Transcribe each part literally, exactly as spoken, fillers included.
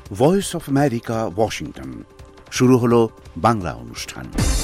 Voice of America, Washington. শুরু হলো বাংলা অনুষ্ঠান।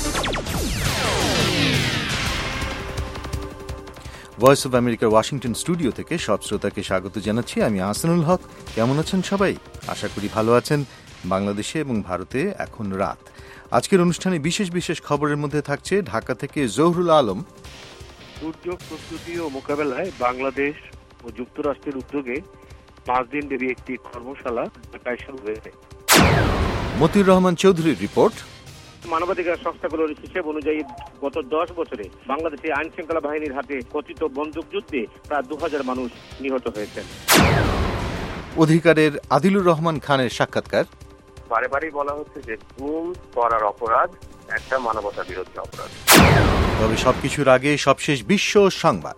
ভয়েস অফ আমেরিকার ওয়াশিংটন স্টুডিও থেকে সব শ্রোতাকে স্বাগত জানাচ্ছি। আমি আহসানুল হক। কেমন আছেন সবাই? আশা করি ভালো আছেন। বাংলাদেশে এবং ভারতে এখন রাত। আজকের অনুষ্ঠানে বিশেষ বিশেষ খবরের মধ্যে থাকছে ঢাকা থেকে জহুরুল আলম। দুর্যোগ প্রস্তুতি ও মোকাবেলায় বাংলাদেশ ও যুক্তরাষ্ট্রের উদ্যোগে পাঁচ দিন ব্যাপী একটি কর্মশালা ঢাকায় শুরু হয়েছে। মতিউর রহমান চৌধুরীর রিপোর্ট। মানবাধিকার সংস্থাগুলোর হিসেব অনুযায়ী গত দশ বছরে বাংলাদেশে আইন শৃঙ্খলা বাহিনীর হাতে কথিত বন্দুক যুদ্ধে প্রায় দু হাজার মানুষ নিহত হয়েছেন। অধিকারের আদিলুর রহমান খানের সাক্ষাৎকার। বারে বারেই বলা হচ্ছে যে গুম করার অপরাধ একটা মানবতা বিরোধী অপরাধ। তবে সবকিছুর আগে সবশেষ বিশ্ব সংবাদ।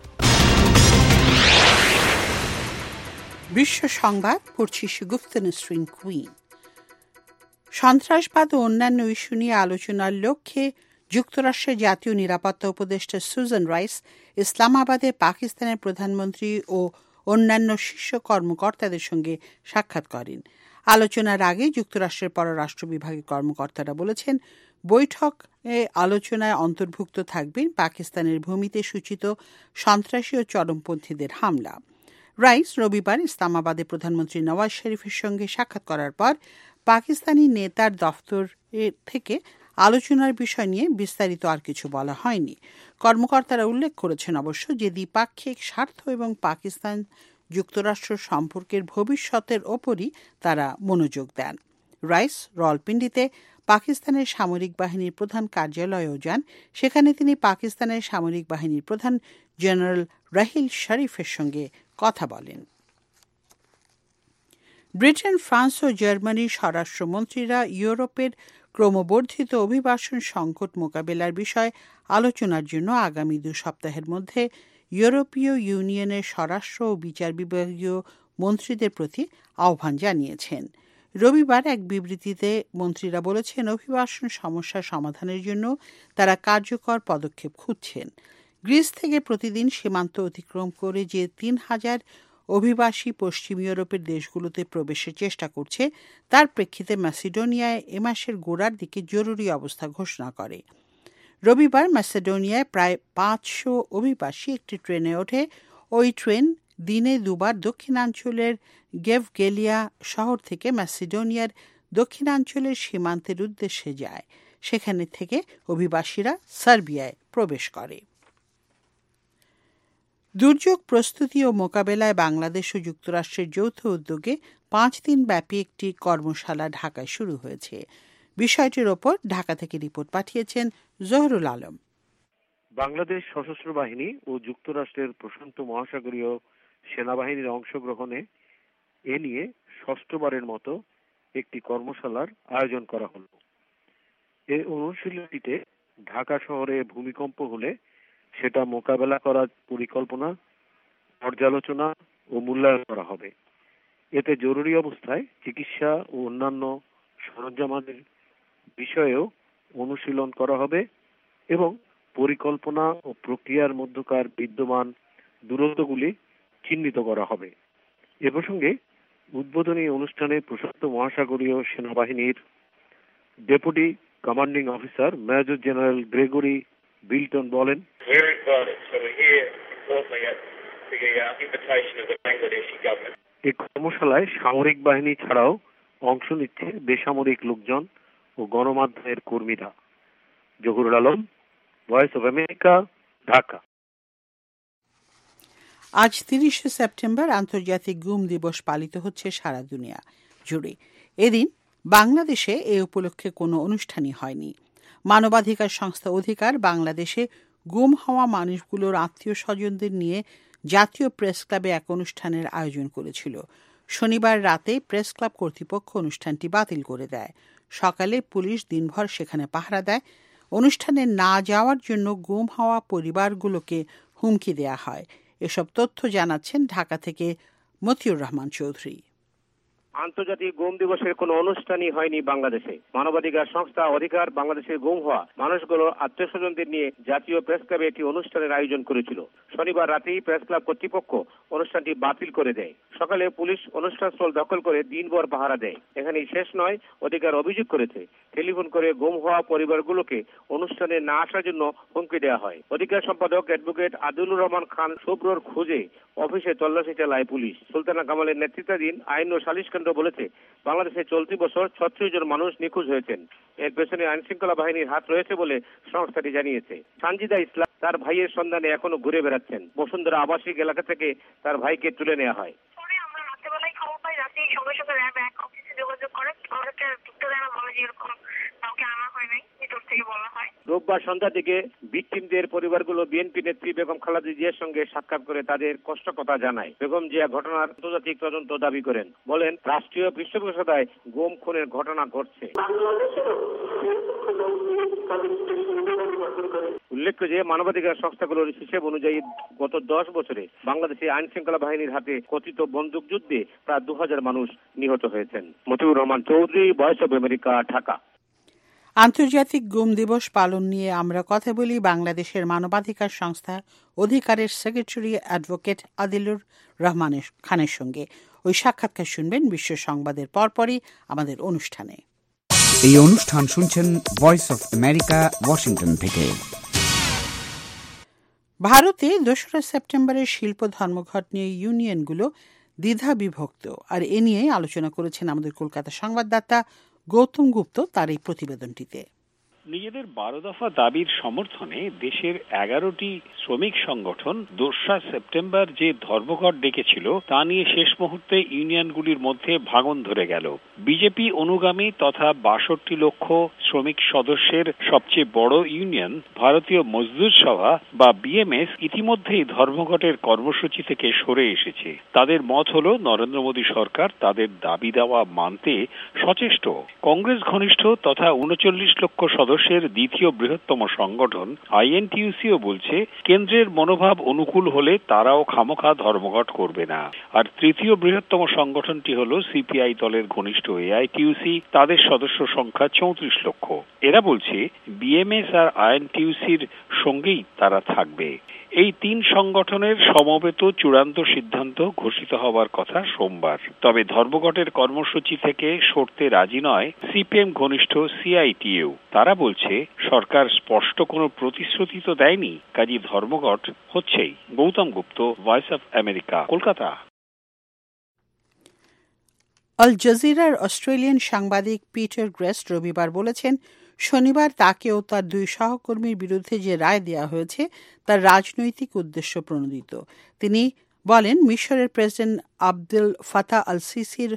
বিশ্ব সংবাদ পড়ছি গুফতা নসরিন কুইন। সন্ত্রাসবাদ ও অন্যান্য ইস্যু নিয়ে আলোচনার লক্ষ্যে যুক্তরাষ্ট্রের জাতীয় নিরাপত্তা উপদেষ্টা সুজান রাইস ইসলামাবাদে পাকিস্তানের প্রধানমন্ত্রী ও অন্যান্য শীর্ষ কর্মকর্তাদের সঙ্গে সাক্ষাৎ করেন। আলোচনার আগে যুক্তরাষ্ট্রের পররাষ্ট্র বিভাগের কর্মকর্তারা বলেছেন, বৈঠকে আলোচনায় অন্তর্ভুক্ত থাকবেন পাকিস্তানের ভূমিতে সূচিত সন্ত্রাসী ও চরমপন্থীদের হামলা। রাইস রবিবার ইসলামাবাদে প্রধানমন্ত্রী নওয়াজ শরীফের সঙ্গে সাক্ষাৎ করার পর পাকিস্তানি নেতার দফতর থেকে আলোচনার বিষয় নিয়ে বিস্তারিত আর কিছু বলা হয়নি। কর্মকর্তারা উল্লেখ করেছেন অবশ্য যে দ্বিপাক্ষিক স্বার্থ এবং পাকিস্তান যুক্তরাষ্ট্র সম্পর্কের ভবিষ্যতের ওপরই তারা মনোযোগ দেন। রাইস রাওয়ালপিন্ডিতে পাকিস্তানের সামরিক বাহিনীর প্রধান কার্যালয়েও যান। সেখানে তিনি পাকিস্তানের সামরিক বাহিনীর প্রধান জেনারেল রাহিল শরীফের সঙ্গে কথা বলেন। ব্রিটেন, ফ্রান্স ও জার্মানির স্বরাষ্ট্রমন্ত্রীরা ইউরোপের ক্রমবর্ধিত অভিবাসন সংকট মোকাবেলার বিষয়ে আলোচনার জন্য আগামী দু সপ্তাহের মধ্যে ইউরোপীয় ইউনিয়নের স্বরাষ্ট্র ও বিচার বিভাগীয় মন্ত্রীদের প্রতি আহ্বান জানিয়েছেন। রবিবার এক বিবৃতিতে মন্ত্রীরা বলেছেন, অভিবাসন সমস্যা সমাধানের জন্য তারা কার্যকর পদক্ষেপ খুঁজছেন। গ্রিস থেকে প্রতিদিন সীমান্ত অতিক্রম করে যে তিন হাজার অভিবাসী পশ্চিম ইউরোপের দেশগুলোতে প্রবেশের চেষ্টা করছে, তার প্রেক্ষিতে ম্যাসিডোনিয়ায় এ মাসের গোড়ার দিকে জরুরি অবস্থা ঘোষণা করে। রবিবার ম্যাসিডোনিয়ায় প্রায় পাঁচশো অভিবাসী একটি ট্রেনে ওঠে। ওই ট্রেন দিনে দুবার দক্ষিণাঞ্চলের গেভগেলিয়া শহর থেকে ম্যাসিডোনিয়ার দক্ষিণাঞ্চলের সীমান্তের উদ্দেশ্যে যায়। সেখানে থেকে অভিবাসীরা সার্বিয়ায় প্রবেশ করে। দুর্যোগ প্রস্তুতি ও মোকাবেলায় বাংলাদেশ ও যুক্তরাষ্ট্রের যৌথ উদ্যোগে পাঁচ দিন ব্যাপী একটি কর্মশালা ঢাকায় শুরু হয়েছে। বিষয়টির ওপর ঢাকা থেকে রিপোর্ট পাঠিয়েছেন জহুরুল আলম। বাংলাদেশ সশস্ত্র বাহিনী ও যুক্তরাষ্ট্রের প্রশান্ত মহাসাগরীয় সেনাবাহিনীর অংশগ্রহণে এ নিয়ে ষষ্ঠবারের মতো একটি কর্মশালার আয়োজন করা হল। এই অনুশীলনীতে ঢাকা শহরে ভূমিকম্প হলে সেটা মোকাবেলা করার পরিকল্পনা, পর্যালোচনা ও মূল্যায়ন করা হবে। এতে জরুরি অবস্থায় চিকিৎসা ও অন্যান্য সরঞ্জামাদের বিষয়েও অনুশীলন করা হবে এবং পরিকল্পনা ও প্রক্রিয়ার মধ্যকার বিদ্যমান দূরত্বগুলি চিহ্নিত করা হবে। এ প্রসঙ্গে উদ্বোধনী অনুষ্ঠানে প্রশান্ত মহাসাগরীয় সেনাবাহিনীর deputy commanding officer major general Gregory Bilton বলেন, এই কর্মশালায় সামরিক বাহিনী ছাড়াও অংশ নিচ্ছে বেসামরিক লোকজন ও গণমাধ্যমের কর্মীরা। Zahurul Alam, voice of America, Dhaka. আজ তিরিশে সেপ্টেম্বর আন্তর্জাতিক গুম দিবস পালিত হচ্ছে সারা দুনিয়া জুড়ে। এদিন বাংলাদেশে এ উপলক্ষে কোনো অনুষ্ঠানই হয়নি। মানবাধিকার সংস্থা অধিকার বাংলাদেশে গুম হওয়া মানুষগুলোর আত্মীয় স্বজনদের নিয়ে জাতীয় প্রেস ক্লাবে এক অনুষ্ঠানের আয়োজন করেছিল। শনিবার রাতে প্রেস ক্লাব কর্তৃপক্ষ অনুষ্ঠানটি বাতিল করে দেয়। সকালে পুলিশ দিনভর সেখানে পাহারা দেয়। অনুষ্ঠানে না যাওয়ার জন্য গুম হওয়া পরিবারগুলোকে হুমকি দেয়া হয়। এসব তথ্য জানাচ্ছেন ঢাকা থেকে মতিউর রহমান চৌধুরী। আন্তর্জাতিক গুম দিবসের কোনো অনুষ্ঠানই হয়নি বাংলাদেশে। মানবাধিকার সংস্থা অধিকার বাংলাদেশের গুম হওয়া মানুষগুলোর আত্মীয় স্বজনদের নিয়ে জাতীয় প্রেস ক্লাবে একটি অনুষ্ঠানের আয়োজন করেছিল। শনিবার রাতেই প্রেস ক্লাব কর্তৃপক্ষ অনুষ্ঠানটি বাতিল করে দেয়। সকালে পুলিশ অনুষ্ঠানস্থল দখল করে দিনভর পাহারা দেয়। এখানেই শেষ নয়, অধিকার অভিযোগ করেছে টেলিফোন করে গুম হওয়া পরিবারগুলোকে অনুষ্ঠানে না আসার জন্য হুমকি দেওয়া হয়। অধিকার সম্পাদক অ্যাডভোকেট আদিলুর রহমান খান শুভ্রর খোঁজে অফিসে তল্লাশি চালায় পুলিশ। সুলতানা কামালের নেতৃত্বাধীন আইন ও সালিশ কেন্দ্র বলেছে বাংলাদেশে চলতি বছর ছত্রিশ জন মানুষ নিখোঁজ হয়েছেন। এর পেছনে আইন শৃঙ্খলা বাহিনীর হাত রয়েছে বলে সংস্থাটি জানিয়েছে। সানজিদা ইসলাম তার ভাইয়ের সন্ধানে এখনো ঘুরে বেড়াচ্ছেন। বসুন্ধরা আবাসিক এলাকা থেকে তার ভাইকে তুলে নেওয়া হয়। আমরা রাতেবেলায় খবর পাই, রাতেই সঙ্গে সঙ্গে র্যাব এক অফিসে যোগাযোগ করে আমাদেরকে ঢুকতে দেয় না, বলে যে এরকম কাউকে আনা হয় নাই, ভিতর থেকে বলা হয়। রোববার সন্ধ্যার দিকে ভিকটিমদের পরিবারগুলো বিএনপি নেত্রী বেগম খালেদা জিয়ার সঙ্গে সাক্ষাৎ করে তাদের কষ্ট কথা জানায়। বেগম জিয়া ঘটনার আন্তর্জাতিক তদন্ত দাবি করেন, বলেন রাষ্ট্রীয় পৃষ্ঠপোষকতায় গুম খুনের ঘটনা ঘটছে। উল্লেখ্য যে মানবাধিকার সংস্থাগুলোর হিসেব অনুযায়ী গত দশ বছরে বাংলাদেশে আইন শৃঙ্খলা বাহিনীর হাতে কথিত বন্দুক যুদ্ধে প্রায় দু হাজার মানুষ নিহত হয়েছেন। Motiur Rahman Chowdhury, voice of America, Dhaka. আন্তর্জাতিক গুম দিবস পালন নিয়ে আমরা কথা বলি বাংলাদেশের মানবাধিকার সংস্থা অধিকারের সেক্রেটারি অ্যাডভোকেট আদিলুর রহমান খানের সঙ্গে। ওই সাক্ষাৎকার শুনবেন বিশ্ব সংবাদের পরপরই আমাদের অনুষ্ঠানে। এই অনুষ্ঠান শুনছেন ভয়েস অফ আমেরিকা, ওয়াশিংটন থেকে। ভারতে দোসরা সেপ্টেম্বরের শিল্প ধর্মঘট নিয়ে ইউনিয়নগুলো দ্বিধা বিভক্ত, আর এ নিয়ে আলোচনা করেছেন আমাদের কলকাতা সংবাদদাতা গৌতম গুপ্ত তার এই প্রতিবেদনটিতে। নিজেদের বারো দফা দাবির সমর্থনে দেশের এগারোটি শ্রমিক সংগঠন দোসরা সেপ্টেম্বর যে ধর্মঘট ডেকেছিল তা নিয়ে শেষ মুহূর্তে ইউনিয়নগুলির মধ্যে ভাঙন ধরে গেল। বিজেপি অনুগামী তথা বাষট্টি লক্ষ শ্রমিক সদস্যের সবচেয়ে বড় ইউনিয়ন ভারতীয় মজদুর সভা বা বিএমএস ইতিমধ্যেই ধর্মঘটের কর্মসূচি থেকে সরে এসেছে। তাদের মত হল নরেন্দ্র মোদী সরকার তাদের দাবি দেওয়া মানতে সচেষ্ট। কংগ্রেস ঘনিষ্ঠ তথা উনচল্লিশ লক্ষ সদস্য দ্বিতীয় বৃহত্তম সংগঠন আইএনটিইউসিও বলছে কেন্দ্রের মনোভাব অনুকূল হলে তারাও খামোখা ধর্মঘট করবে না। আর তৃতীয় বৃহত্তম সংগঠনটি হল সিপিআই দলের ঘনিষ্ঠ এআইটিইউসি, তাদের সদস্য সংখ্যা চৌত্রিশ লক্ষ। এরা বলছে বিএমএস আর আইএনটিইউসির সঙ্গেই তারা থাকবে। এই তিন সংগঠনের সমবেত চূড়ান্ত সিদ্ধান্ত ঘোষিত হবার কথা সোমবার। তবে ধর্মঘটের কর্মসূচি থেকে সরতে রাজি নয় সিপিএম ঘনিষ্ঠ সিআইটিইউ। তারা বলছে সরকার স্পষ্ট কোনো প্রতিশ্রুতি তো দেয়নি, কাজী ধর্মঘট হচ্ছেই। Gautam Gupta, voice of America, Kolkata. আল জাজিরার অস্ট্রেলিয়ান সাংবাদিক পিটার গ্রেস্ট রবিবার বলেছেন শনিবার তাকে ও তার দুই সহকর্মীর বিরুদ্ধে যে রায় দেওয়া হয়েছে তার রাজনৈতিক উদ্দেশ্য প্রণোদিত। তিনি বলেন মিশরের প্রেসিডেন্ট আবদুল ফাতাহ আল সিসির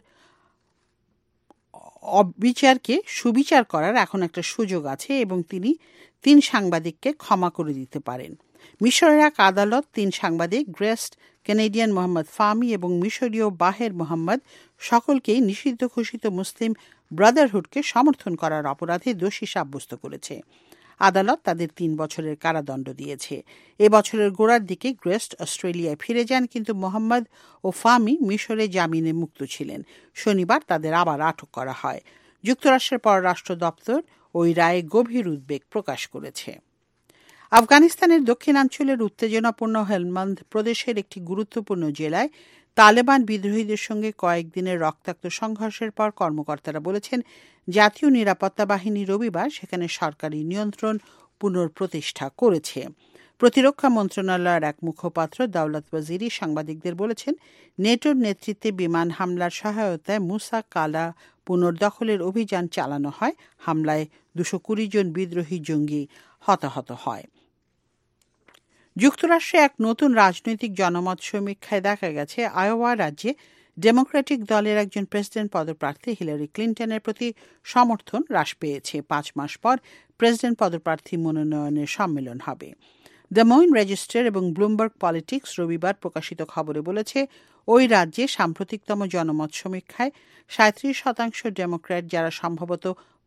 অবিচারকে সুবিচার করার এখন একটা সুযোগ আছে এবং তিনি তিন সাংবাদিককে ক্ষমা করে দিতে পারেন। মিশরের এক আদালত তিন সাংবাদিক গ্রেস্ট, কানাডিয়ান মোহাম্মদ ফামি এবং মিশরীয় বাহের মোহাম্মদ সকলকেই নিষিদ্ধ ঘোষিত মুসলিম ব্রাদারহুডকে সমর্থন করার অপরাধে দোষী সাব্যস্ত করেছে। আদালত তাদের তিন বছরের কারাদণ্ড দিয়েছে। এ বছরের গোড়ার দিকে গ্রেস্ট অস্ট্রেলিয়ায় ফিরে যান, কিন্তু মোহাম্মদ ও ফামি মিশরে জামিনে মুক্ত ছিলেন। শনিবার তাদের আবার আটক করা হয়। যুক্তরাষ্ট্রের পররাষ্ট্র দপ্তর ওই রায়ে গভীর উদ্বেগ প্রকাশ করেছে। আফগানিস্তানের দক্ষিণাঞ্চলের উত্তেজনাপূর্ণ হেলমান্দ প্রদেশের একটি গুরুত্বপূর্ণ জেলায় তালেবান বিদ্রোহীদের সঙ্গে কয়েকদিনের রক্তাক্ত সংঘর্ষের পর কর্মকর্তারা বলেছেন জাতীয় নিরাপত্তা বাহিনী রবিবার সেখানে সরকারি নিয়ন্ত্রণ পুনঃপ্রতিষ্ঠা করেছে। প্রতিরক্ষা মন্ত্রণালয়ের এক মুখপাত্র দাওলাত ওয়াজিরি সাংবাদিকদের বলেছেন নেটোর নেতৃত্বে বিমান হামলার সহায়তায় মুসা কালা পুনর্দখলের অভিযান চালানো হয়। হামলায় দুশো কুড়ি জন বিদ্রোহী জঙ্গি হতাহত হয়। যুক্তরাষ্ট্রে এক নতুন রাজনৈতিক জনমত সমীক্ষায় দেখা গেছে আয়োয়া রাজ্যে ডেমোক্রেটিক দলের একজন প্রেসিডেন্ট পদপ্রার্থী হিলারি ক্লিন্টনের প্রতি সমর্থন হ্রাস পেয়েছে। পাঁচ মাস পর প্রেসিডেন্ট পদপ্রার্থী মনোনয়নের সম্মেলন হবে। দ্য মইন রেজিস্টার এবং ব্লুমবার্গ পলিটিক্স রবিবার প্রকাশিত খবরে বলেছে ওই রাজ্যে সাম্প্রতিকতম জনমত সমীক্ষায় সাঁত্রিশ শতাংশ ডেমোক্র্যাট, যারা সম্ভবত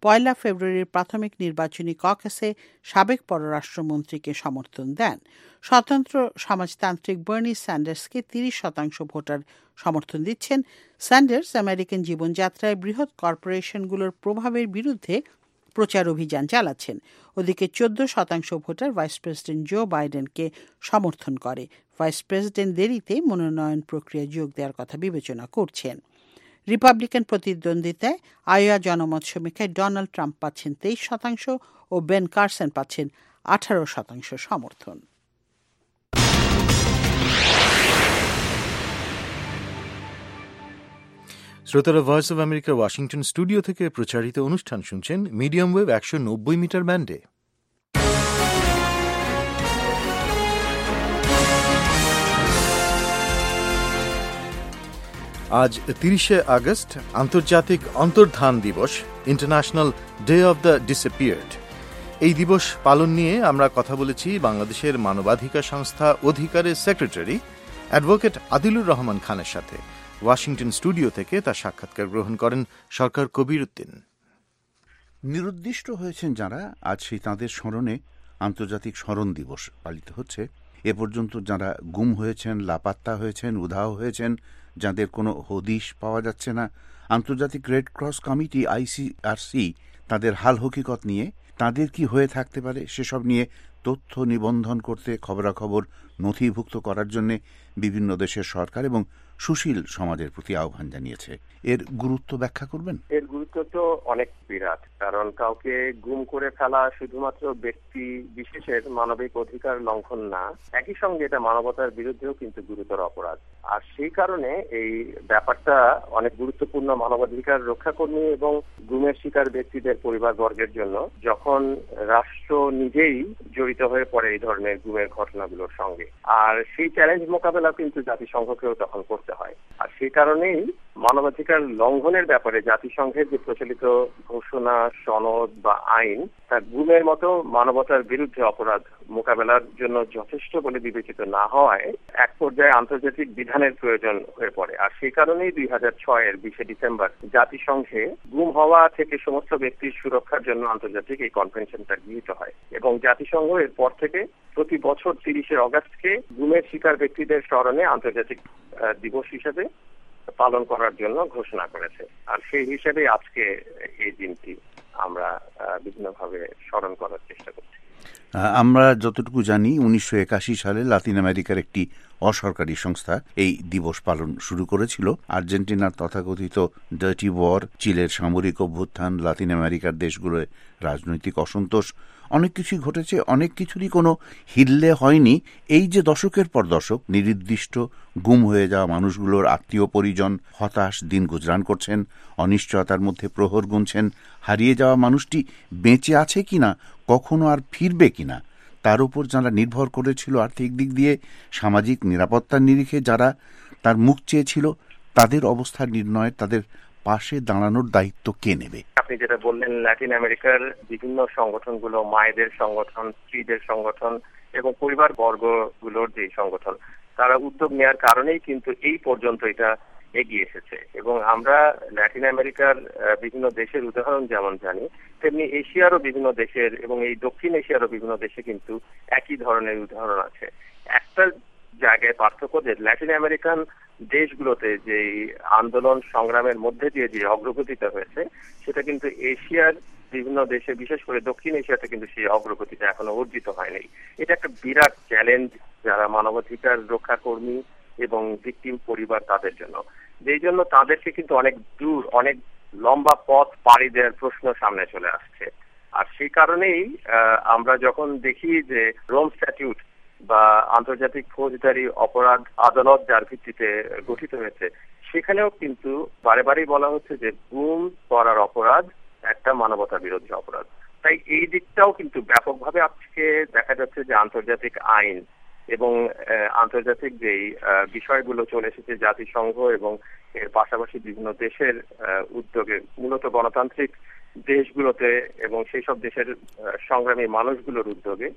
পয়লা ফেব্রুয়ারির প্রাথমিক নির্বাচনী ককেসে সাবেক পররাষ্ট্রমন্ত্রীকে সমর্থন দেন। স্বতন্ত্র সমাজতান্ত্রিক বার্নি স্যান্ডার্সকে তিরিশ শতাংশ ভোটার সমর্থন দিচ্ছেন। স্যান্ডার্স আমেরিকান জীবনযাত্রায় বৃহৎ কর্পোরেশনগুলোর প্রভাবের বিরুদ্ধে প্রচার অভিযান চালাচ্ছেন। ওদিকে চোদ্দ শতাংশ ভোটার ভাইস প্রেসিডেন্ট জো বাইডেনকে সমর্থন করে। ভাইস প্রেসিডেন্ট দেরিতে মনোনয়ন প্রক্রিয়া যোগ দেওয়ার কথা বিবেচনা করছেন। রিপাবলিকান প্রতিদ্বন্দ্বিতায় আয়োয়া জনমত সমীক্ষায় ডোনাল্ড ট্রাম্প পাচ্ছেন তেইশ শতাংশ ও বেন কারসন পাচ্ছেন আঠারো শতাংশ সমর্থন। শ্রোতারা, voice of America Washington studio থেকে প্রচারিত অনুষ্ঠান শুনছেন মিডিয়াম ওয়েভ একশো নব্বই মিটার ব্যান্ডে। আজ তিরিশে আগস্ট আন্তর্জাতিক অন্তর্ধান দিবস, international day of the disappeared. এই দিবস পালন নিয়ে আমরা কথা বলেছি বাংলাদেশের মানবাধিকার সংস্থা অধিকারের সেক্রেটারি অ্যাডভোকেট আদিলুর রহমান খানের সাথে। ওয়াশিংটন স্টুডিও থেকে তার সাক্ষাৎকার গ্রহণ করেন সরকার কবির উদ্দিন। নিরুদ্দিষ্ট হয়েছেন যারা, আজ সেই তাঁদের স্মরণে আন্তর্জাতিক স্মরণ দিবস পালিত হচ্ছে। এ পর্যন্ত যারা গুম হয়েছেন, লাপাত্তা হয়েছেন, উধাও হয়েছেন, যাদের কোনো হদিশ পাওয়া যাচ্ছে না, আন্তর্জাতিক রেড ক্রস কমিটি আইসিআরসি তাদের হাল হকিকত নিয়ে, তাদের কি হয়ে থাকতে পারে সেসব নিয়ে তথ্য নিবন্ধন করতে, খবরাখবর নথিভুক্ত করার জন্য বিভিন্ন দেশের সরকার এবং সুশীল সমাজের প্রতি আহ্বান জানিয়েছে। এর গুরুত্ব ব্যাখ্যা করবেন? এর গুরুত্ব তো অনেক বিরাট, কারণ কাউকে গুম করে ফেলা শুধুমাত্র ব্যক্তি বিশেষের মানবিক অধিকার লঙ্ঘন না, একই সঙ্গে এটা মানবতার বিরুদ্ধেও কিন্তু গুরুতর অপরাধ। আর সেই কারণে এই ব্যাপারটা অনেক গুরুত্বপূর্ণ মানবাধিকার রক্ষাকর্মী এবং গুমের শিকার ব্যক্তিদের পরিবার বর্গের জন্য, যখন রাষ্ট্র নিজেই জড়িত হয়ে পড়ে এই ধরনের গুমের ঘটনাগুলোর সঙ্গে। আর সেই চ্যালেঞ্জ মোকাবেলা কিন্তু জাতিসংঘকেও তখন করতে হয়। আর সেই কারণেই মানবাধিকার লঙ্ঘনের ব্যাপারে জাতিসংঘের যে প্রচলিত ঘোষণা, সনদ বা আইন, তা গুমের মতো মানবতার বিরুদ্ধে অপরাধ মোকাবেলার জন্য যথেষ্ট বলে বিবেচিত না হওয়ায় এক পর্যায়ে আন্তর্জাতিক বিধানের প্রয়োজন হয়ে পড়ে। আর সেই কারণেই দুই হাজার ছয়ের বিশে ডিসেম্বর জাতিসংঘে গুম হওয়া থেকে সমস্ত ব্যক্তির সুরক্ষার জন্য আন্তর্জাতিক এই কনভেনশনটা গৃহীত হয় এবং জাতিসংঘ এরপর থেকে প্রতি বছর তিরিশে অগস্টকে গুমের শিকার ব্যক্তিদের স্মরণে আন্তর্জাতিক দিবস হিসেবে পালন করার জন্য ঘোষণা করেছে। আর সেই হিসেবে আজকে এই দিনটি আমরা বিভিন্নভাবে স্মরণ করার চেষ্টা করছি। আমরা যতটুকু জানি উনিশশো একাশি সালে লাতিন আমেরিকার একটি অসরকারি সংস্থা এই দিবস পালন শুরু করেছিল। আর্জেন্টিনার তথাকথিত ডার্টি ওয়ার, চিলের সামরিক অভ্যুত্থান, লাতিন আমেরিকার দেশগুলোয় রাজনৈতিক অসন্তোষ, অনেক কিছুই ঘটেছে, অনেক কিছুরই কোনো হিললে হয়নি। এই যে দশকের পর দশক নির্দিষ্ট গুম হয়ে যাওয়া মানুষগুলোর আত্মীয় পরিজন হতাশ দিন গুজরান করছেন, অনিশ্চয়তার মধ্যে প্রহর গুনছেন। হারিয়ে যাওয়া মানুষটি বেঁচে আছে কিনা, কখনো আর ফিরবে কিনা, তার উপর যারা নির্ভর করেছিল আর্থিক দিক দিয়ে, সামাজিক নিরাপত্তার নিরিখে যারা তার মুখ চেয়েছিল, তাদের অবস্থা নির্ণয়, তাদের পাশে দাঁড়ানোর দায়িত্ব কে নেবে? আপনি যেটা বললেন, লাতিন আমেরিকার বিভিন্ন সংগঠনগুলো, মায়েদের সংগঠন, স্ত্রীদের সংগঠন এবং পরিবার বর্গগুলোর যে সংগঠন, তারা উদ্যোগ নেওয়ার কারণেই কিন্তু এই পর্যন্ত এটা এগিয়ে এসেছে। এবং আমরা লাতিন আমেরিকার বিভিন্ন দেশের উদাহরণ যেমন জানি, তেমনি এশিয়ারও বিভিন্ন দেশের এবং এই দক্ষিণ এশিয়ারও বিভিন্ন দেশে কিন্তু একই ধরনের উদাহরণ আছে। একটা জায়গায় পার্থক্য যে লাতিন আমেরিকান দেশগুলোতে যে আন্দোলন সংগ্রামের মধ্যে দিয়ে যে অগ্রগতিটা হয়েছে, সেটা কিন্তু এশিয়ার বিভিন্ন দেশে, বিশেষ করে দক্ষিণ এশিয়াতে কিন্তু সেই অগ্রগতিটা এখনো অর্জিত হয়নি। এটা একটা বিরাট চ্যালেঞ্জ যারা মানবাধিকার রক্ষাকর্মী এবং ভিকটিম পরিবার তাদের জন্য, যেই জন্য তাদেরকে কিন্তু অনেক দূর, অনেক লম্বা পথ পাড়ি দেওয়ার প্রশ্ন সামনে চলে আসছে। আর সেই কারণেই আমরা যখন দেখি যে রোম স্ট্যাটিউট বা আন্তর্জাতিক ফৌজদারি অপরাধ আদালত যার ভিত্তিতে গঠিত হয়েছে, সেখানেও কিন্তু বারে বারেই বলা হচ্ছে যে গুম করার অপরাধ একটা মানবতা বিরোধী অপরাধ। তাই এই দিকটাও কিন্তু ব্যাপকভাবে আজকে দেখা যাচ্ছে যে আন্তর্জাতিক আইন এবং আন্তর্জাতিক যেই বিষয়গুলো চলে এসেছে জাতিসংঘ এবং এর পাশাপাশি বিভিন্ন দেশের উদ্যোগে, মূলত গণতান্ত্রিক দেশগুলোতে এবং সেই সব দেশের সংগ্রামী মানুষগুলোর উদ্যোগে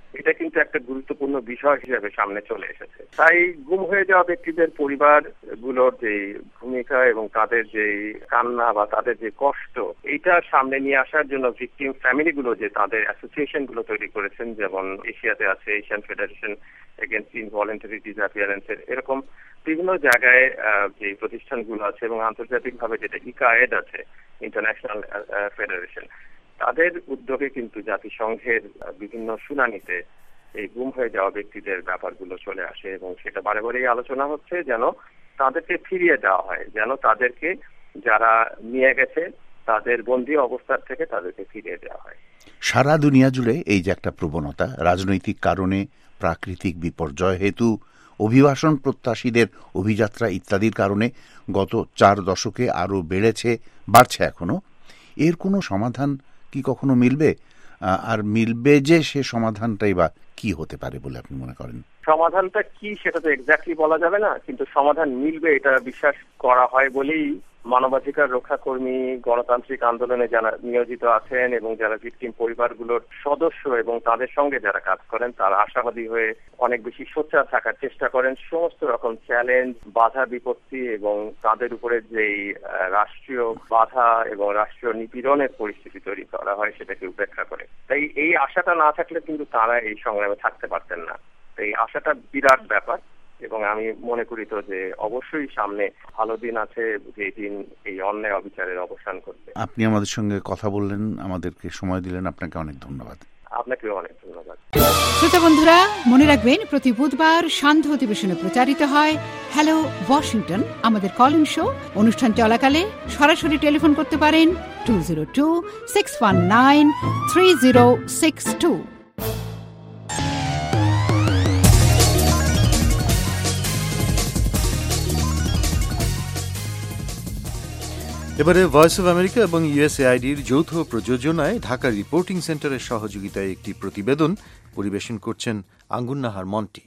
এটা কিন্তু একটা গুরুত্বপূর্ণ বিষয় হিসেবে সামনে চলে এসেছে। তাই গুম হয়ে যাওয়া ব্যক্তিদের পরিবার গুলোর যে ভূমিকা এবং তাদের যে কান্না বা তাদের যে কষ্ট, এইটা সামনে নিয়ে আসার জন্য ভিকটিম ফ্যামিলি গুলো যে তাদের অ্যাসোসিয়েশন গুলো তৈরি করেছেন, যেমন এশিয়াতে আছে এশিয়ান ফেডারেশন এগেইনস্ট ইনভলেন্টারি ডিসঅ্যাপিয়ারেন্সের, এরকম বিভিন্ন জায়গায় যে প্রতিষ্ঠানগুলো আছে এবং আন্তর্জাতিকভাবে যেটা ইকায়েড আছে, ইন্টারন্যাশনাল ফেডারেশন, তাদের উদ্যোগে কিন্তু জাতিসংঘের বিভিন্ন শুনানিতে এই গুম হয়ে যাওয়া ব্যক্তিদের ব্যাপারগুলো চলে আসে এবং সেটা বারে বারেই আলোচনা হচ্ছে যেন তাদেরকে ফিরিয়ে দেওয়া হয়, যেন তাদেরকে যারা নিয়ে গেছে তাদের বন্দী অবস্থার থেকে তাদেরকে ফিরিয়ে দেওয়া হয়। সারা দুনিয়া জুড়ে এই যে একটা প্রবণতা, রাজনৈতিক কারণে, প্রাকৃতিক বিপর্যয় হেতু, অভিবাসন প্রত্যাশীদের অভিযাত্রা ইত্যাদির কারণে গত চার দশকে আরো বেড়েছে, বাড়ছে এখনো। এর কোনো সমাধান কি কখনো মিলবে? আর মিলবে যে সে সমাধানটাই বা কি হতে পারে বলে আপনি মনে করেন? সমাধানটা কি সেটা তো এক্স্যাক্টলি বলা যাবে না, কিন্তু সমাধান মিলবে এটা বিশ্বাস করা হয় বলেই মানবাধিকার রক্ষাকর্মী, গণতান্ত্রিক আন্দোলনে যারা নিয়োজিত আছেন এবং যারা ভিকটিম পরিবারগুলোর সদস্য এবং তাদের সঙ্গে যারা কাজ করেন তারা আশাবাদী হয়ে অনেক বেশি সোচ্চার থাকার চেষ্টা করেন। সমস্ত রকম চ্যালেঞ্জ, বাধা বিপত্তি এবং তাদের উপরে যেই রাষ্ট্রীয় বাধা এবং রাষ্ট্রীয় নিপীড়নের পরিস্থিতি তৈরি করা হয় সেটাকে উপেক্ষা করে। তাই এই আশাটা না থাকলে কিন্তু তারা এই সংগ্রামে থাকতে পারতেন না। এই আশাটা বিরাট ব্যাপার এবং আমি মনে করি তো যে অবশ্যই সামনে ভালো দিন আছে, যে দিন এই অন্যায় অবিচারের অবসান করবে। আপনি আমাদের সঙ্গে কথা বললেন, আমাদেরকে সময় দিলেন, আপনাকে অনেক ধন্যবাদ। আপনাকেও অনেক ধন্যবাদ। শ্রোতা বন্ধুরা, মনে রাখবেন প্রতি বুধবার সান্ধ্য অধিবেশনে প্রচারিত হয় হ্যালো ওয়াশিংটন, আমাদের কলিং শো। অনুষ্ঠান চলাকালে সরাসরি টেলিফোন করতে পারেন two zero two six one nine three zero six two. এবারে ভয়েস অব আমেরিকা এবং ইউএসএআইডির যৌথ প্রযোজনায় ঢাকা রিপোর্টিং সেন্টারের সহযোগিতায় একটি প্রতিবেদন পরিবেশন করছেন আঙ্গুর নাহার মন্টি।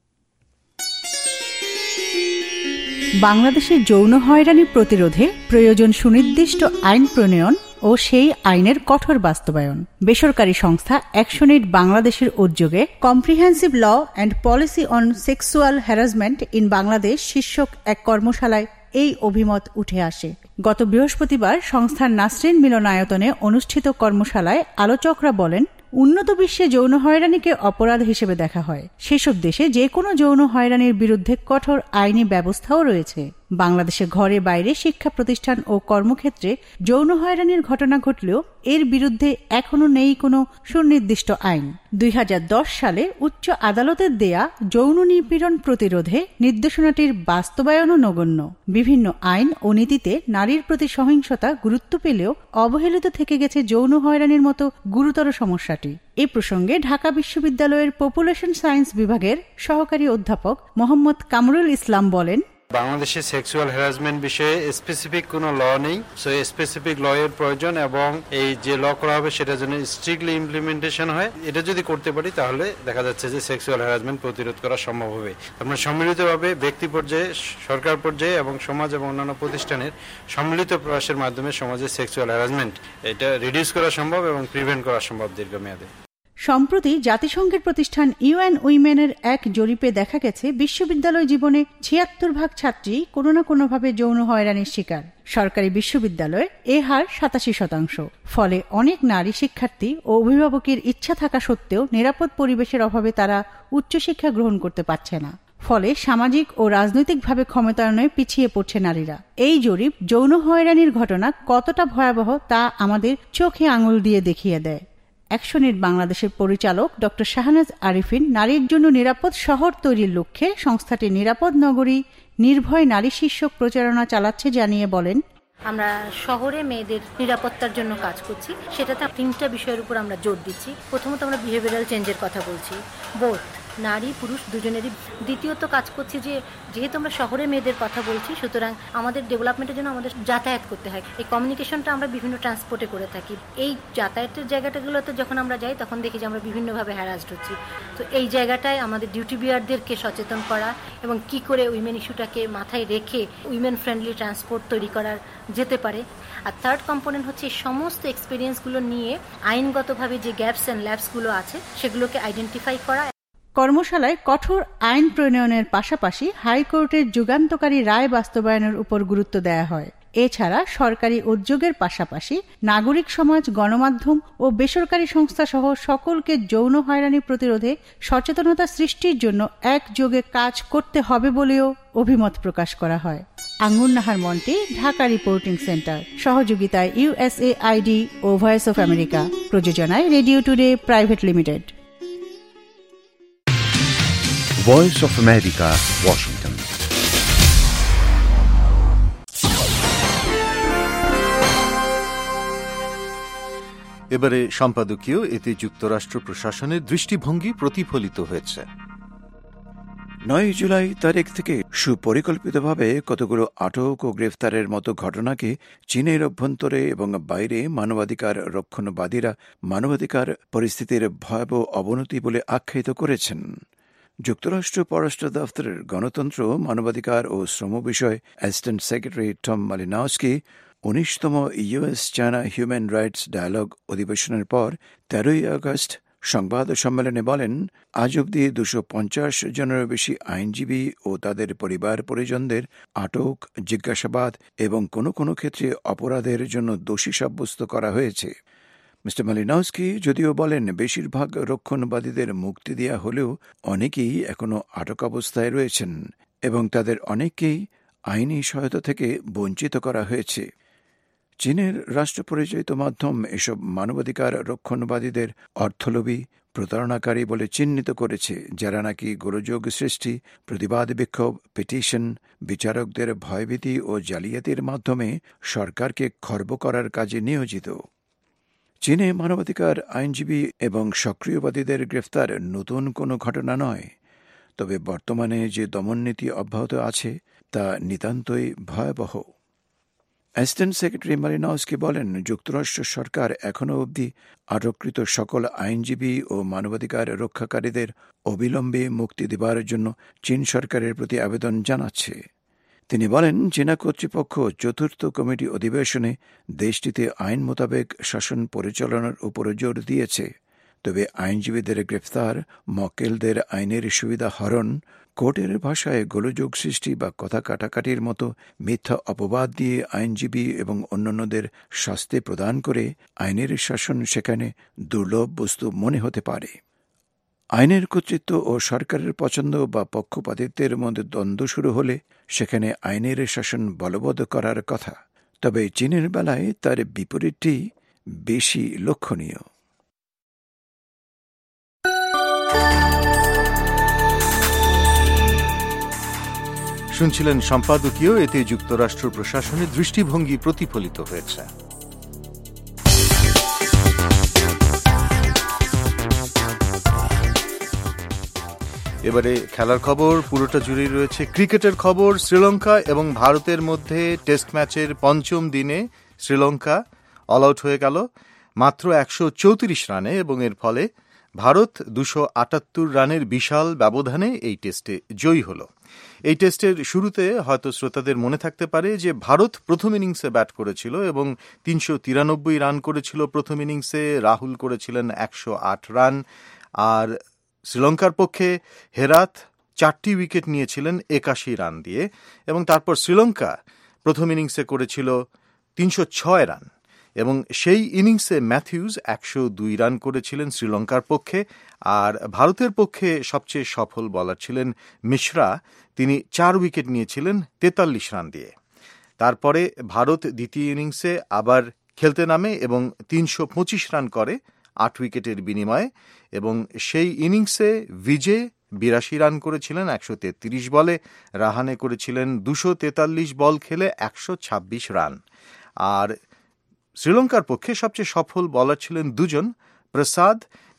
বাংলাদেশের যৌন হয়রানি প্রতিরোধে প্রয়োজন সুনির্দিষ্ট আইন প্রণয়ন ও সেই আইনের কঠোর বাস্তবায়ন। বেসরকারি সংস্থা অ্যাকশন-এইড বাংলাদেশের উদ্যোগে comprehensive law and policy on sexual harassment in Bangladesh শীর্ষক এক কর্মশালায় এই অভিমত উঠে আসে। গত বৃহস্পতিবার সংস্থার নাসরিন মিলনায়তনে অনুষ্ঠিত কর্মশালায় আলোচকরা বলেন, উন্নত বিশ্বে যৌন হয়রানিকে অপরাধ হিসেবে দেখা হয়। সেসব দেশে যে কোনো যৌন হয়রানির বিরুদ্ধে কঠোর আইনি ব্যবস্থাও রয়েছে। বাংলাদেশে ঘরে বাইরে শিক্ষা প্রতিষ্ঠান ও কর্মক্ষেত্রে যৌন হয়রানির ঘটনা ঘটলেও এর বিরুদ্ধে এখনো নেই কোনো সুনির্দিষ্ট আইন। দুই হাজার দশ সালে উচ্চ আদালতের দেয়া যৌন নিপীড়ন প্রতিরোধে নির্দেশনাটির বাস্তবায়নও নগণ্য। বিভিন্ন আইন ও নীতিতে নারীর প্রতি সহিংসতা গুরুত্ব পেলেও অবহেলিত থেকে গেছে যৌন হয়রানির মতো গুরুতর সমস্যাটি। এ প্রসঙ্গে ঢাকা বিশ্ববিদ্যালয়ের পপুলেশন সায়েন্স বিভাগের সহকারী অধ্যাপক মোহাম্মদ কামরুল ইসলাম বলেন, বাংলাদেশে সেক্সুয়াল হ্যারাসমেন্ট বিষয়ে স্পেসিফিক কোনো ল নেই, সো স্পেসিফিক ল এর প্রয়োজন এবং এই যে ল করা হবে সেটা যেন স্ট্রিক্টলি ইমপ্লিমেন্টেশন হয়। এটা যদি করতে পারি তাহলে দেখা যাচ্ছে যে সেক্সুয়াল হ্যারাসমেন্ট প্রতিরোধ করা সম্ভব হবে। আমরা সম্মিলিতভাবে ব্যক্তি পর্যায়ে, সরকার পর্যায়ে এবং সমাজ এবং অন্যান্য প্রতিষ্ঠানের সম্মিলিত প্রয়াসের মাধ্যমে সমাজে সেক্সুয়াল হ্যারাসমেন্ট এটা রিডিউস করা সম্ভব এবং প্রিভেন্ট করা সম্ভব দীর্ঘমেয়াদে। সম্প্রতি জাতিসংঘের প্রতিষ্ঠান ইউএন উইমেনের এক জরিপে দেখা গেছে বিশ্ববিদ্যালয় জীবনে ছিয়াত্তর ভাগ ছাত্রী কোনো না কোনোভাবে যৌন হয়রানির শিকার। সরকারি বিশ্ববিদ্যালয়ে এ হার সাতাশি শতাংশ। ফলে অনেক নারী শিক্ষার্থী ও অভিভাবকের ইচ্ছা থাকা সত্ত্বেও নিরাপদ পরিবেশের অভাবে তারা উচ্চশিক্ষা গ্রহণ করতে পারছে না। ফলে সামাজিক ও রাজনৈতিকভাবে ক্ষমতায়নে পিছিয়ে পড়ছে নারীরা। এই জরিপ যৌন হয়রানির ঘটনা কতটা ভয়াবহ তা আমাদের চোখে আঙুল দিয়ে দেখিয়ে দেয়। অ্যাকশন-এইড বাংলাদেশের পরিচালক ডক্টর শাহনাজ আরিফিন নারীর জন্য নিরাপদ শহর তৈরির লক্ষ্যে সংস্থাটি নিরাপদ নগরী নির্ভয় নারী শীর্ষক প্রচারণা চালাচ্ছে জানিয়ে বলেন, আমরা শহরে মেয়েদের নিরাপত্তার জন্য কাজ করছি। সেটাতে তিনটা বিষয়ের উপর আমরা জোর দিচ্ছি। প্রথমত আমরা বিহেভিয়ারাল চেঞ্জের কথা বলছি, বোথ নারী পুরুষ দুজনেরই। দ্বিতীয়ত কাজ করছে যে যেহেতু আমরা শহরে মেয়েদের কথা বলছি, সুতরাং আমাদের ডেভেলপমেন্টের জন্য আমাদের যাতায়াত করতে হয়। এই কমিউনিকেশনটা আমরা বিভিন্ন ট্রান্সপোর্টে করে থাকি। এই যাতায়াতের জায়গাটাগুলোতে যখন আমরা যাই তখন দেখি যে আমরা বিভিন্নভাবে হ্যারাসড হচ্ছি। তো এই জায়গাটায় আমাদের ডিউটি বিয়ারদেরকে সচেতন করা এবং কি করে উইমেন ইস্যুটাকে মাথায় রেখে উইমেন ফ্রেন্ডলি ট্রান্সপোর্ট তৈরি করার যেতে পারে। আর থার্ড কম্পোনেন্ট হচ্ছে এই সমস্ত এক্সপিরিয়েন্সগুলো নিয়ে আইনগতভাবে যে গ্যাপস অ্যান্ড ল্যাপসগুলো আছে সেগুলোকে আইডেন্টিফাই করা। কর্মশালায় কঠোর আইন প্রণয়নের পাশাপাশি হাইকোর্টের যুগান্তকারী রায় বাস্তবায়নের উপর গুরুত্ব দেওয়া হয়। এছাড়া সরকারি উদ্যোগের পাশাপাশি নাগরিক সমাজ, গণমাধ্যম ও বেসরকারি সংস্থা সহ সকলকে যৌন হয়রানি প্রতিরোধে সচেতনতা সৃষ্টির জন্য একযোগে কাজ করতে হবে বলেও অভিমত প্রকাশ করা হয়। আঙ্গুর নাহার মন্টি, ঢাকা রিপোর্টিং সেন্টার, সহযোগিতায় ইউএসএআইডি ও ভয়েস অফ আমেরিকা, প্রযোজনায় radio today private limited. Voice of America, Washington. এবারে সম্পাদকীয়, এতে যুক্তরাষ্ট্র প্রশাসনের দৃষ্টিভঙ্গি প্রতিফলিত হয়েছে। নয় জুলাই তারিখ থেকে সুপরিকল্পিতভাবে কতগুলো আটক ও গ্রেফতারের মতো ঘটনাকে চীনের অভ্যন্তরে এবং বাইরে মানবাধিকার রক্ষণবাদীরা মানবাধিকার পরিস্থিতির ভয়াবহ অবনতি বলে আখ্যায়িত করেছেন। যুক্তরাষ্ট্র পররাষ্ট্র দফতরের গণতন্ত্র, মানবাধিকার ও শ্রম বিষয় অ্যাসিস্ট্যান্ট সেক্রেটারি টম মালিনস্কি উনিশতম US China human rights dialogue অধিবেশনের পর তেরোই আগস্ট সংবাদ সম্মেলনে বলেন, আজ অবধি দুশো পঞ্চাশ জনেরও বেশি আইনজীবী ও তাদের পরিবার পরিজনদের আটক, জিজ্ঞাসাবাদ এবং কোনো কোনো ক্ষেত্রে অপরাধের জন্য দোষী সাব্যস্ত করা হয়েছে। মিস্টার মালিনস্কি যদিও বলেন, বেশিরভাগ রক্ষণবাদীদের মুক্তি দেওয়া হলেও অনেকেই এখনও আটক অবস্থায় রয়েছেন এবং তাদের অনেককেই আইনি সহায়তা থেকে বঞ্চিত করা হয়েছে। চীনের রাষ্ট্র পরিচালিত মাধ্যম এসব মানবাধিকার রক্ষণবাদীদের অর্থলোভী, প্রতারণাকারী বলে চিহ্নিত করেছে, যারা নাকি গোলযোগ সৃষ্টি, প্রতিবাদ বিক্ষোভ, পিটিশন, বিচারকদের ভয়ভীতি ও জালিয়াতির মাধ্যমে সরকারকে খর্ব করার কাজে নিয়োজিত। চীনে মানবাধিকার আইনজীবী এবং সক্রিয়বাদীদের গ্রেফতার নতুন কোনো ঘটনা নয়, তবে বর্তমানে যে দমননীতি অব্যাহত আছে তা নিতান্তই ভয়াবহ। অ্যাসিস্ট্যান্ট সেক্রেটারি মালিনস্কি বলেন, যুক্তরাষ্ট্র সরকার এখনও অবধি আটককৃত সকল আইনজীবী ও মানবাধিকার রক্ষাকারীদের অবিলম্বে মুক্তি দেবার জন্য চীন সরকারের প্রতি আবেদন জানাচ্ছে। তিনি বলেন, চীনা কর্তৃপক্ষ চতুর্থ কমিটি অধিবেশনে দেশটিতে আইন মোতাবেক শাসন পরিচালনার উপর জোর দিয়েছে, তবে আইনজীবীদের গ্রেফতার, মক্কেলদের আইনের সুবিধা হরণ, কোর্টের ভাষায় গোলযোগ সৃষ্টি বা কথা কাটাকাটির মতো মিথ্যা অপবাদ দিয়ে আইনজীবী এবং অন্যান্যদের শাস্তি প্রদান করে আইনের শাসন সেখানে দুর্লভ বস্তু মনে হতে পারে। আইনের কর্তৃত্ব ও সরকারের পছন্দ বা পক্ষপাতিত্বের মধ্যে দ্বন্দ্ব শুরু হলে সেখানে আইনের শাসন বলবৎ করার কথা, তবে চীনের বেলায় তার বিপরীতটি বেশি লক্ষণীয়। শুনছিলেন সম্পাদকীয়, এতে যুক্তরাষ্ট্র প্রশাসনের দৃষ্টিভঙ্গি প্রতিফলিত হয়েছে। এবারে খেলার খবর, পুরোটা জুড়েই রয়েছে ক্রিকেটের খবর। শ্রীলঙ্কা এবং ভারতের মধ্যে টেস্ট ম্যাচের পঞ্চম দিনে শ্রীলঙ্কা অল আউট হয়ে গেল মাত্র একশো চৌত্রিশ রানে এবং এর ফলে ভারত দুশো আটাত্তর রানের বিশাল ব্যবধানে এই টেস্টে জয়ী হল। এই টেস্টের শুরুতে হয়তো শ্রোতাদের মনে থাকতে পারে যে ভারত প্রথম ইনিংসে ব্যাট করেছিল এবং তিনশো তিরানব্বই রান করেছিল প্রথম ইনিংসে। রাহুল করেছিলেন একশো আট রান, আর শ্রীলঙ্কার পক্ষে হেরাত চারটি উইকেট নিয়েছিলেন একাশি রান দিয়ে, এবং তারপর শ্রীলঙ্কা প্রথম ইনিংসে করেছিল তিনশো ছয় রান এবং সেই ইনিংসে ম্যাথিউজ একশো দুই রান করেছিলেন শ্রীলঙ্কার পক্ষে। আর ভারতের পক্ষে সবচেয়ে সফল বোলার ছিলেন মিশ্রা, তিনি চার উইকেট নিয়েছিলেন তেতাল্লিশ রান দিয়ে। তারপরে ভারত দ্বিতীয় ইনিংসে আবার খেলতে নামে এবং তিনশো পঁচিশ রান করে আট উইকেটের বিনিময়ে, এবং সেই ইনিংসে ভিজে বিরাশি রান করেছিলেন একশো তেত্রিশ বলে, রাহানে করেছিলেন দুশো তেতাল্লিশ বল খেলে একশো ছাব্বিশ রান। আর শ্রীলঙ্কার পক্ষে সবচেয়ে সফল বোলার ছিলেন দুজন, প্রসাদ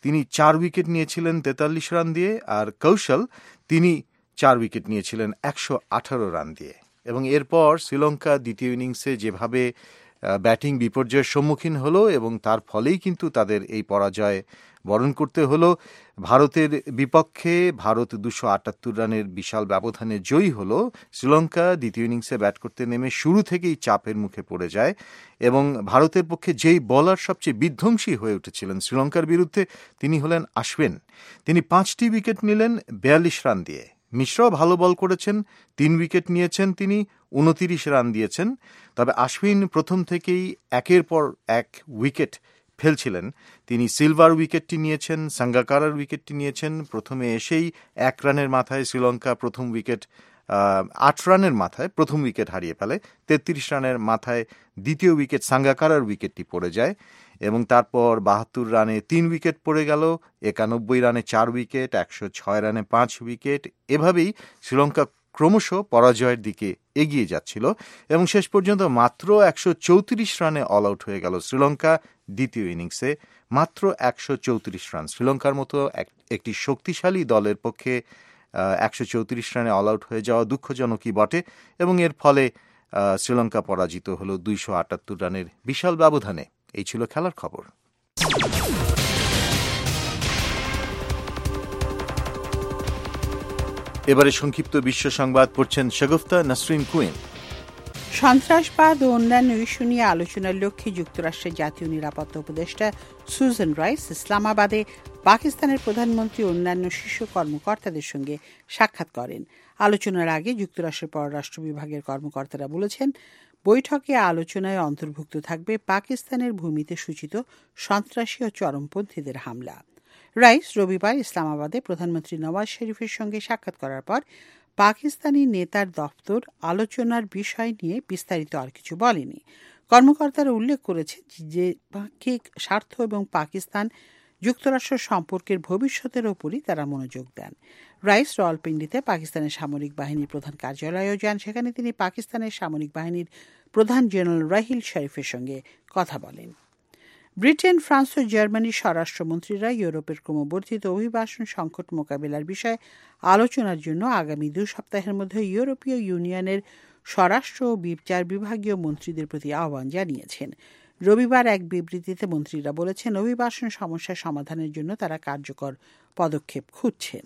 তিনি চার উইকেট নিয়েছিলেন তেতাল্লিশ রান দিয়ে, আর কৌশল তিনি চার উইকেট নিয়েছিলেন একশো আঠারো রান দিয়ে। এবং এরপর শ্রীলঙ্কা দ্বিতীয় ইনিংসে যেভাবে ব্যাটিং বিপর্যয়ের সম্মুখীন হলো এবং তার ফলেই কিন্তু তাদের এই পরাজয় বরণ করতে হলো। ভারতের বিপক্ষে ভারত দুশো আটাত্তর রানের বিশাল ব্যবধানে জয়ী হলো। শ্রীলঙ্কা দ্বিতীয় ইনিংসে ব্যাট করতে নেমে শুরু থেকেই চাপের মুখে পড়ে যায় এবং ভারতের পক্ষে যেই বোলার সবচেয়ে বিধ্বংসী হয়ে উঠেছিলেন শ্রীলঙ্কার বিরুদ্ধে তিনি হলেন আশ্বিন। তিনি পাঁচটি উইকেট নিলেন বিয়াল্লিশ রান দিয়ে। মিশ্রাও ভালো বল করেছেন, তিন উইকেট নিয়েছেন, তিনি উনতিরিশ রান দিয়েছেন। তবে আশ্বিন প্রথম থেকেই একের পর এক উইকেট ফেলছিলেন। তিনি সিলভার উইকেটটি নিয়েছেন, সাঙ্গাকারার উইকেটটি নিয়েছেন। প্রথমে এসেই এক রানের মাথায় শ্রীলঙ্কা প্রথম উইকেট আট রানের মাথায় প্রথম উইকেট হারিয়ে ফেলে। তেত্রিশ রানের মাথায় দ্বিতীয় উইকেট সাঙ্গাকারার উইকেটটি পড়ে যায় এবং তারপর বাহাত্তর রানে তিন উইকেট পড়ে গেল, একানব্বই রানে চার উইকেট, একশো ছয় রানে পাঁচ উইকেট। এভাবেই শ্রীলঙ্কা ক্রমশ পরাজয়ের দিকে এগিয়ে যাচ্ছিল এবং শেষ পর্যন্ত মাত্র একশো চৌত্রিশ রানে অল আউট হয়ে গেল শ্রীলঙ্কা দ্বিতীয় ইনিংসে। মাত্র একশো চৌত্রিশ রান। শ্রীলঙ্কার মতো একটি শক্তিশালী দলের পক্ষে একশো চৌত্রিশ রানে অল আউট হয়ে যাওয়া দুঃখজনকই বটে এবং এর ফলে শ্রীলঙ্কা পরাজিত হল দুইশো আটাত্তর রানের বিশাল ব্যবধানে। এই ছিল খেলার খবর। এবারে সংক্ষিপ্ত বিশ্ব সংবাদ পড়ছেন শাগুফতা নাসরিন কুইন। সন্ত্রাসবাদ ও অন্যান্য ইস্যু নিয়ে আলোচনার লক্ষ্যে যুক্তরাষ্ট্রের জাতীয় নিরাপত্তা উপদেষ্টা সুজান রাইস ইসলামাবাদে পাকিস্তানের প্রধানমন্ত্রী ও অন্যান্য শীর্ষ কর্মকর্তাদের সঙ্গে সাক্ষাৎ করেন। আলোচনার আগে যুক্তরাষ্ট্রের পররাষ্ট্র বিভাগের কর্মকর্তারা বলেছেন, বৈঠকে আলোচনায় অন্তর্ভুক্ত থাকবে পাকিস্তানের ভূমিতে সূচিত সন্ত্রাসী ও চরমপন্থীদের হামলা। রাইস রবিবার ইসলামাবাদে প্রধানমন্ত্রী নওয়াজ শরীফের সঙ্গে সাক্ষাৎ করার পর পাকিস্তানি নেতার দপ্তর আলোচনার বিষয় নিয়ে বিস্তারিত আর কিছু বলেনি। কর্মকর্তারা উল্লেখ করেছে যে পাক্ষিক স্বার্থ এবং পাকিস্তান যুক্তরাষ্ট্র সম্পর্কের ভবিষ্যতের ওপরই তারা মনোযোগ দেন। রাইস রাওয়ালপিন্ডিতে পাকিস্তানের সামরিক বাহিনীর প্রধান কার্যালয়েও যান। সেখানে তিনি পাকিস্তানের সামরিক বাহিনীর প্রধান জেনারেল রাহিল শরীফের সঙ্গে কথা বলেন। ব্রিটেন, ফ্রান্স ও জার্মানির স্বরাষ্ট্রমন্ত্রীরা ইউরোপের ক্রমবর্ধিত অভিবাসন সংকট মোকাবিলার বিষয়ে আলোচনার জন্য আগামী দুই সপ্তাহের মধ্যে ইউরোপীয় ইউনিয়নের স্বরাষ্ট্র ও বিচার বিভাগীয় মন্ত্রীদের প্রতি আহ্বান জানিয়েছেন। রবিবার এক বিবৃতিতে মন্ত্রীরা বলেছেন, অভিবাসন সমস্যা সমাধানের জন্য তারা কার্যকর পদক্ষেপ খুঁজছেন।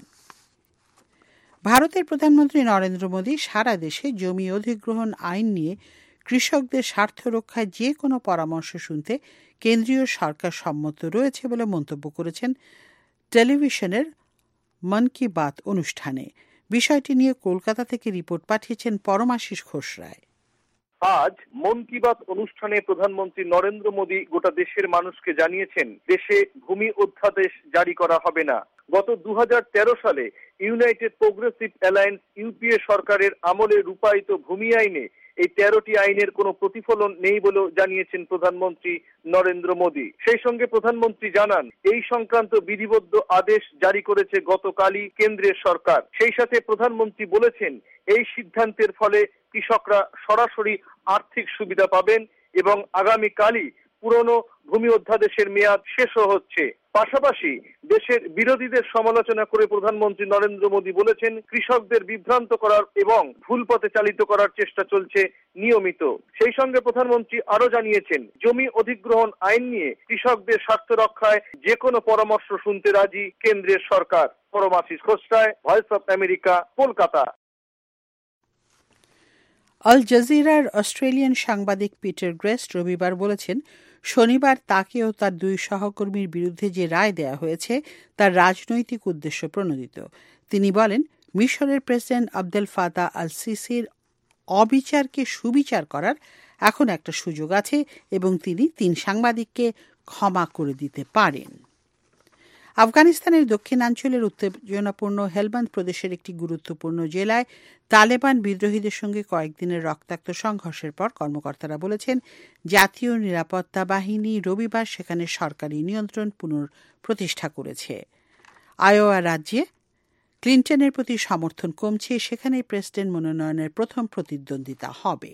ভারতের প্রধানমন্ত্রী নরেন্দ্র মোদী সারা দেশে জমি অধিগ্রহণ আইন নিয়ে কৃষকদের স্বার্থ রক্ষায় যে কোনো পরামর্শ শুনতে কেন্দ্রীয় সরকার সম্মত রয়েছে বলে মন্তব্য করেছেন টেলিভিশনের মন কি বাত অনুষ্ঠানে। বিষয়টি নিয়ে কলকাতা থেকে রিপোর্ট পাঠিয়েছেন পরমাশিস ঘোষ রায়। আজ মন কি বাত অনুষ্ঠানে প্রধানমন্ত্রী নরেন্দ্র মোদী গোটা দেশের মানুষকে জানিয়েছেন, দেশে ভূমি অধ্যাদেশ জারি করা হবে না। গত দু হাজার তেরো সালে ইউনাইটেড প্রোগ্রেসিভ অ্যালায়েন্স ইউপিএ সরকারের আমলে রূপায়িত ভূমি আইনে এই তেরোটি আইনের কোনো প্রতিফলন নেই বলেও জানিয়েছেন প্রধানমন্ত্রী নরেন্দ্র মোদী। সেই সঙ্গে প্রধানমন্ত্রী জানান, এই সংক্রান্ত বিধিবদ্ধ আদেশ জারি করেছে গতকালই কেন্দ্রের সরকার। সেই সাথে প্রধানমন্ত্রী বলেছেন, এই সিদ্ধান্তের ফলে কৃষকরা সরাসরি আর্থিক সুবিধা পাবেন এবং আগামীকালই পুরনো ভূমি অধ্যাদেশের মেয়াদ শেষও হচ্ছে। পাশাপাশি দেশের বিরোধীদের সমালোচনা করে প্রধানমন্ত্রী নরেন্দ্র মোদী বলেছেন, কৃষকদের বিভ্রান্ত করার এবং ভুল পথে চালিত করার চেষ্টা চলছে নিয়মিত। সেই সঙ্গে প্রধানমন্ত্রী আরো জানিয়েছেন, জমি অধিগ্রহণ আইন নিয়ে কৃষকদের স্বার্থ রক্ষায় যে কোনো পরামর্শ শুনতে রাজি কেন্দ্রের সরকার। Paramashis Ghosh Roy, voice of America, Kolkata. আল জাজিরার অস্ট্রেলিয়ান সাংবাদিক পিটার গ্রেস্ট রবিবার বলেছেন, শনিবার তাকে ও তার দুই সহকর্মীর বিরুদ্ধে যে রায় দেয়া হয়েছে তার রাজনৈতিক উদ্দেশ্য প্রণোদিত। তিনি বলেন, মিশরের প্রেসিডেন্ট আবদেল ফাতাহ আল সিসির অবিচারকে সুবিচার করার এখন একটা সুযোগ আছে এবং তিনি তিন সাংবাদিককে ক্ষমা করে দিতে পারেন। আফগানিস্তানের দক্ষিণাঞ্চলের উত্তেজনাপূর্ণ হেলমান্দ প্রদেশের একটি গুরুত্বপূর্ণ জেলায় তালেবান বিদ্রোহীদের সঙ্গে কয়েকদিনের রক্তাক্ত সংঘর্ষের পর কর্মকর্তারা বলেছেন, জাতীয় নিরাপত্তা বাহিনী রবিবার সেখানে সরকারি নিয়ন্ত্রণ পুনঃপ্রতিষ্ঠা করেছে। আয়োয়া রাজ্যে ক্লিন্টনের প্রতি সমর্থন কমছে, সেখানেই প্রেসিডেন্ট মনোনয়নের প্রথম প্রতিদ্বন্দ্বিতা হবে।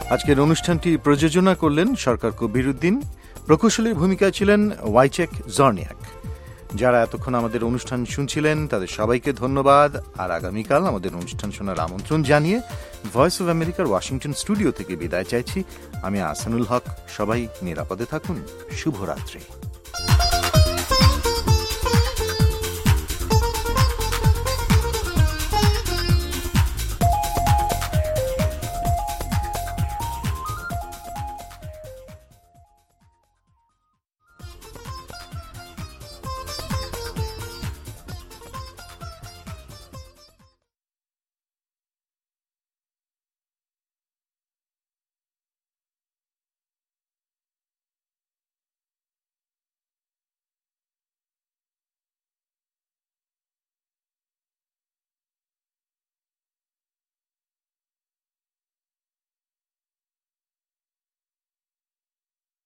আজকের অনুষ্ঠানটি প্রযোজনা করলেন সরকার কবির উদ্দিন, প্রকৌশলীর ভূমিকায় ছিলেন ওয়াইচেক জর্নিয়াক। যারা এতক্ষণ আমাদের অনুষ্ঠান শুনছিলেন তাদের সবাইকে ধন্যবাদ। আর আগামীকাল আমাদের অনুষ্ঠান শোনার আমন্ত্রণ জানিয়ে ভয়েস অব আমেরিকার ওয়াশিংটন স্টুডিও থেকে বিদায় চাইছি। আমি আহসানুল হক। সবাই নিরাপদে থাকুন। শুভরাত্রি।